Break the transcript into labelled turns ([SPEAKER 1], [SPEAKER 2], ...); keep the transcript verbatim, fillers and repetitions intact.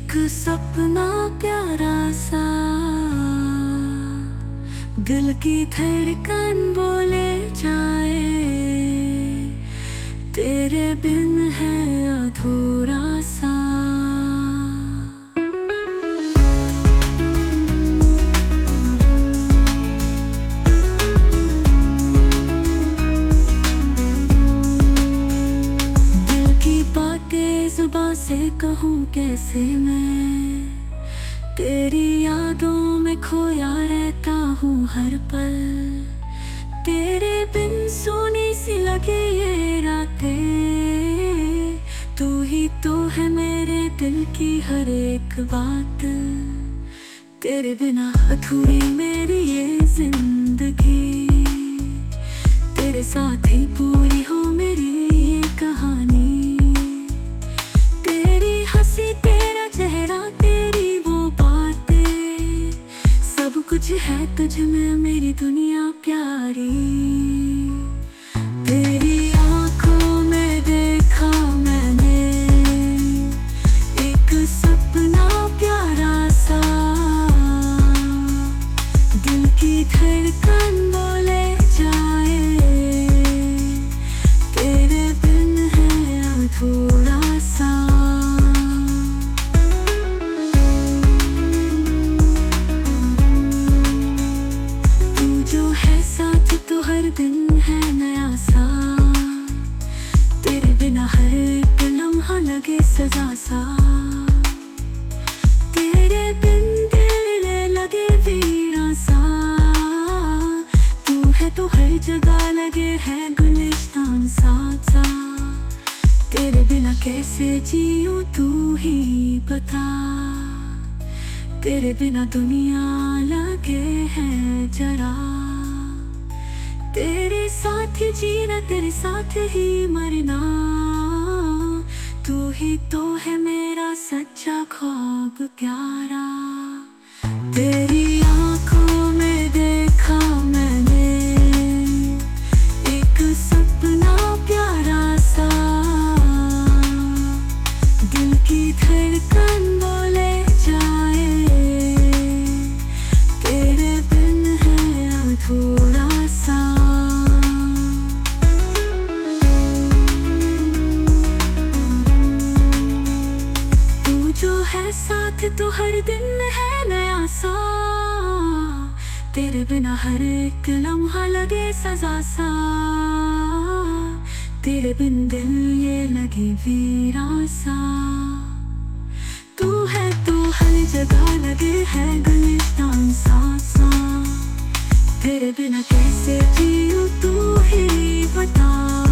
[SPEAKER 1] एक सपना प्यारा सा, दिल की धड़कन बोले जाए, तेरे बिन है अधूरा सा। दिल की बातें जुबां से कहूँ कैसे मैं, तेरी यादों में खोया रहता हूँ हर पल। तेरे बिन सोनी सी लगे ये रातें, तू ही तो है मेरे दिल की हर एक बात। तेरे बिना अधूरी मेरी ये जिंदगी, तेरे साथ ही पूरी हो मेरी ये कहानी। तेरी हंसी, तेरा चेहरा, तेरी वो बातें, सब कुछ है तुझ में मेरी दुनिया प्यारी। तेरी आंखों में देखा मैंने एक सपना प्यारा सा, दिल की धड़कन बोले जाए, तेरे बिन है अधूरा सा। तू जो है साथ तो हर दिन है नया सा, तेरे बिना हर एक लम्हा लगे सजा सा। तेरे बिन दिल लगे वीरा सा, तू है तो हर जगह लगे है गुलिस्तान सा सा। तेरे बिना कैसे जीऊं तू ही बता, तेरे बिना दुनिया लगे है जरा। तेरे साथ ही जीना, तेरे साथ ही मरना, तू ही तो है मेरा सच्चा ख्वाब प्यारा। तेरी आंखों में देखा मैंने एक सपना प्यारा सा, दिल की धड़कन बोले जाए, तेरे बिन है अधूरा सा। तू जो है साथ तो हर दिन है नया सा, तेरे बिना हर एक लम्हा लगे सजा सा। तेरे बिन दिल ये लगे वीरा सा, तू है तो हर जगह लगे है गुलिस्तान सा सा। तेरे बिना कैसे जीऊं तू ही बता।